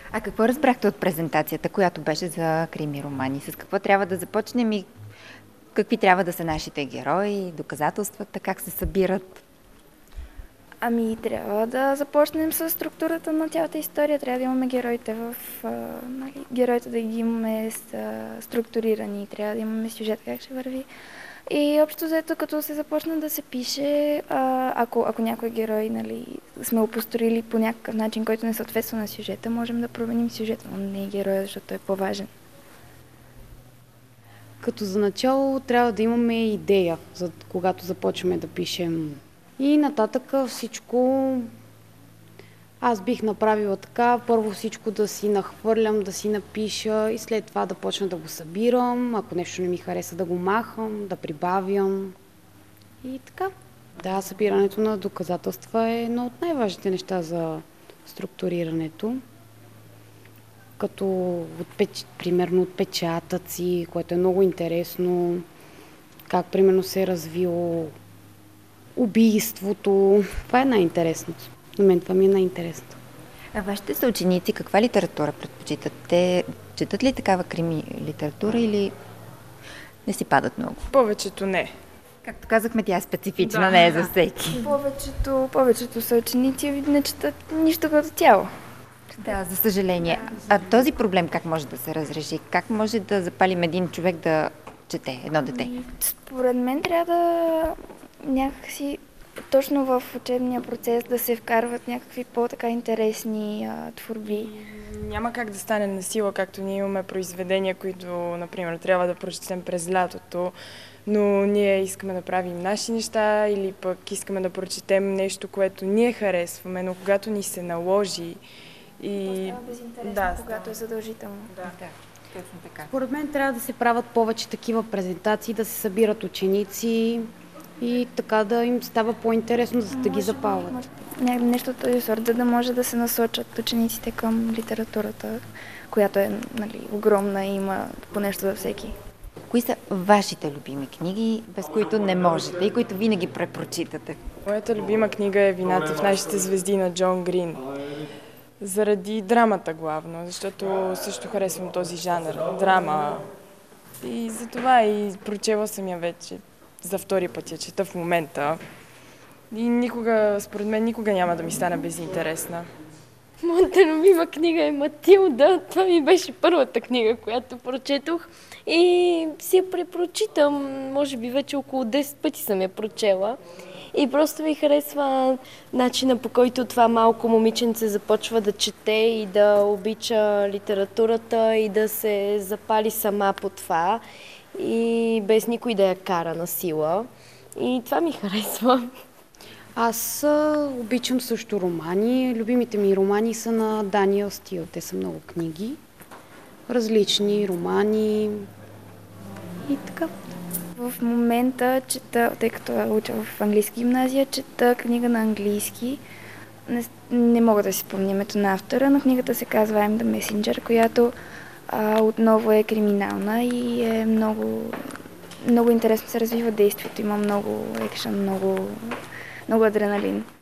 А какво разбрахте от презентацията, която беше за крими романи? С какво трябва да започнем и какви трябва да са нашите герои, доказателствата, как се събират? Ами, трябва да започнем с структурата на цялата история. Трябва да имаме героите нали, героите да ги имаме структурирани. Трябва да имаме сюжет как ще върви. И общо взето, като се започне да се пише, ако някой герой, нали, сме го построили по някакъв начин, който не съответства на сюжета, можем да променим сюжета, но не е героя, защото е по-важен. Като за начало трябва да имаме идея, за когато започваме да пишем. И нататък всичко аз бих направила така, първо всичко да си нахвърлям, да си напиша и след това да почна да го събирам, ако нещо не ми хареса да го махам, да прибавям и така. Да, събирането на доказателства е едно от най-важните неща за структурирането. Като примерно отпечатъци, което е много интересно, как примерно се е развило убийството. Това е най-интересното. На мен това ми е най-интересното. А вашите съученици каква литература предпочитат? Те четат ли такава крими литература или не си падат много? Повечето не. Както казахме, тя е специфична, не е за всеки. Повечето съученици не четат нищо като цяло. Да, за съжаление. А този проблем как може да се разреши? Как може да запалим един човек да чете, едно дете? Според мен трябва да някакси точно в учебния процес да се вкарват някакви по-така интересни творби. Няма как да стане на сила, както ние имаме произведения, които, например, трябва да прочетем през лятото, но ние искаме да правим наши неща или пък искаме да прочетем нещо, което ние харесваме, но когато ни се наложи и... става безинтересно, когато е задължително. Да. Точно така. Според мен трябва да се правят повече такива презентации, да се събират ученици и така да им става по-интересно, за да ги запалват. Нещо от този сорт, да може да се насочат учениците към литературата, която е, нали, огромна и има по нещо за всеки. Кои са вашите любими книги, без които не можете и които винаги препрочитате? Моята любима книга е "Вината в нашите звезди" на Джон Грин. Заради драмата главно, защото също харесвам този жанр. Драма. И затова и прочела съм я вече за втори път я чета в момента. И никога, според мен, никога няма да ми стане безинтересна. Моята любима книга е Матилда. Това ми беше първата книга, която прочетох и си я препрочитам. Може би вече около 10 пъти съм я прочела. И просто ми харесва начина, по който това малко момиченце започва да чете и да обича литературата и да се запали сама по това и без никой да я кара на сила. И това ми харесва. Аз обичам също романи. Любимите ми романи са на Даниел Стил. Те са много книги. Различни романи и така. В момента чета, тъй като уча в английски гимназия, чета книга на английски. Не мога да си спомня името на автора, но книгата се казва I'm the Messenger, която отново е криминална и е много интересно се развива действието. Има много екшън, много адреналин.